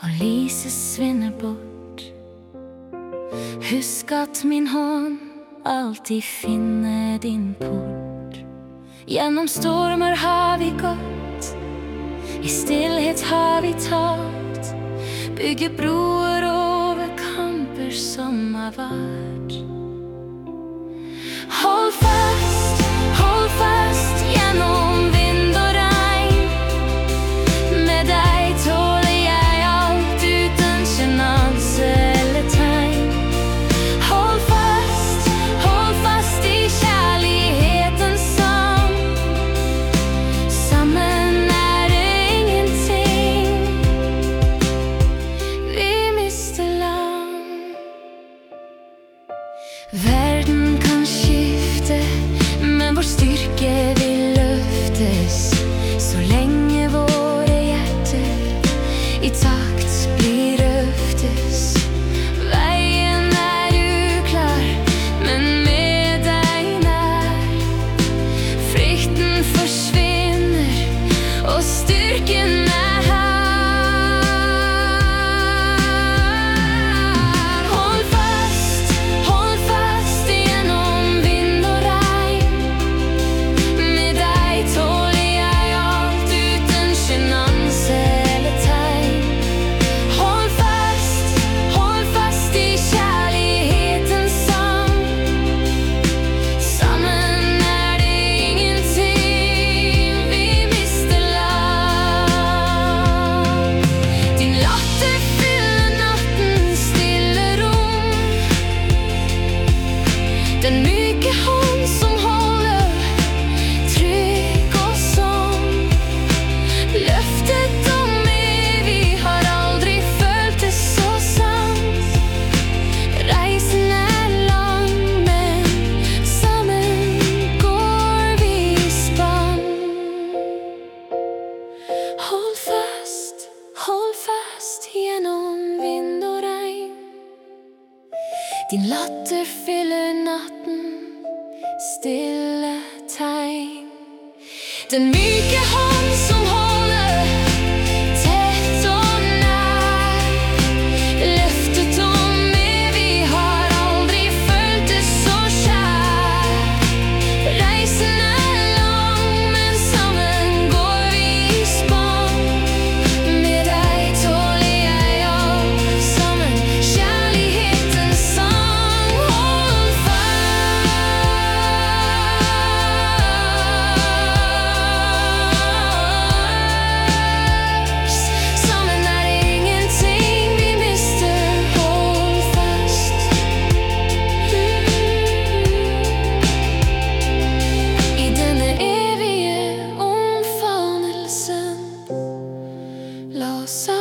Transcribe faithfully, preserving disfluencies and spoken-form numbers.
og lyset svinner bort. Husk at min hånd alltid finner din port. Gjennom stormer har vi gått, i stillhet har vi talt, bygge broer over kamper som har vært. Hold fast, hold fast gjennom vind og regn. Med deg tåler jeg alt uten sjenanse eller tegn. Hold fast, hold fast i kjærlighetens sang. Sammen er det ingenting vi mister land. Verden kan skifte, men vår styrke vil løftes. Så lenge våre hjerter i takt blir røftes. Veien er uklar, men med deg nær. Frykten forsvinner, og styrken er her. Hold fast, hold fast gjennom vind og regn. Med deg tåler jeg alt uten sjenanse eller tegn. Hold fast, hold fast i kjærlighetens sang. Sammen er det ingenting vi mister land. Din latter fyller nattens stille rom. Den myke hånd som holder trygg og sånn. Løftet om evig har aldri følt det så sant. Reisen er lang, men sammen går vi i spann. Hold fast, hold fast gjennom vind og regn. Din latter fyller natten, stille tegn. Den myke hånd som holder tett og nær. Løftet om evig har aldri følt det så kjær. Reisen er lang, men sammen går vi i spann. Med deg tåler jeg alt, sammen kjærlighetens sang. Hold fast. Sammen er det ingenting vi mister. Hold fast. I denne evige omfavnelsen, la oss